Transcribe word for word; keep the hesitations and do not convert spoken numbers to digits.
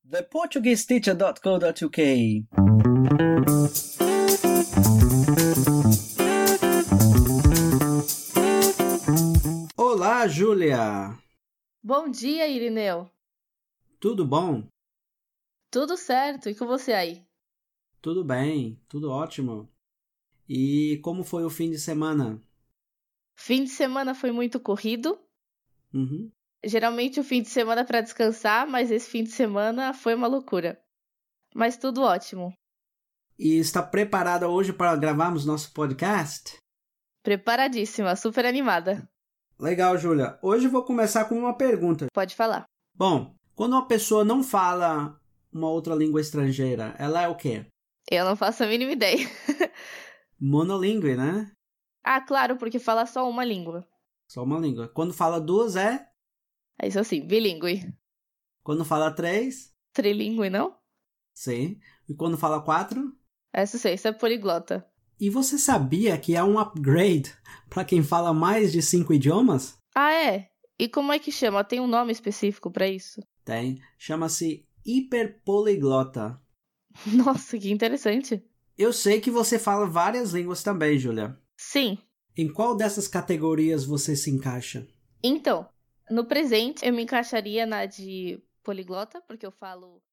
the portuguese teacher dot co dot u k. Olá, Júlia! Bom dia, Irineu. Tudo bom? Tudo certo, e com você aí? Tudo bem, tudo ótimo. E como foi o fim de semana? Fim de semana foi muito corrido. Uhum. Geralmente o fim de semana é para descansar, mas esse fim de semana foi uma loucura. Mas tudo ótimo. E está preparada hoje para gravarmos nosso podcast? Preparadíssima, super animada. Legal, Júlia. Hoje eu vou começar com uma pergunta. Pode falar. Bom, quando uma pessoa não fala uma outra língua estrangeira, ela é o quê? Eu não faço a mínima ideia. Monolíngue, né? Ah, claro, porque fala só uma língua. Só uma língua. Quando fala duas é? É isso assim, bilíngue. Quando fala três? Trilíngue, não? Sim. E quando fala quatro? Essa sei, isso é poliglota. E você sabia que há um upgrade para quem fala mais de cinco idiomas? Ah, é? E como é que chama? Tem um nome específico para isso? Tem. Chama-se hiperpoliglota. Nossa, que interessante. Eu sei que você fala várias línguas também, Júlia. Sim. Em qual dessas categorias você se encaixa? Então, no presente eu me encaixaria na de poliglota, porque eu falo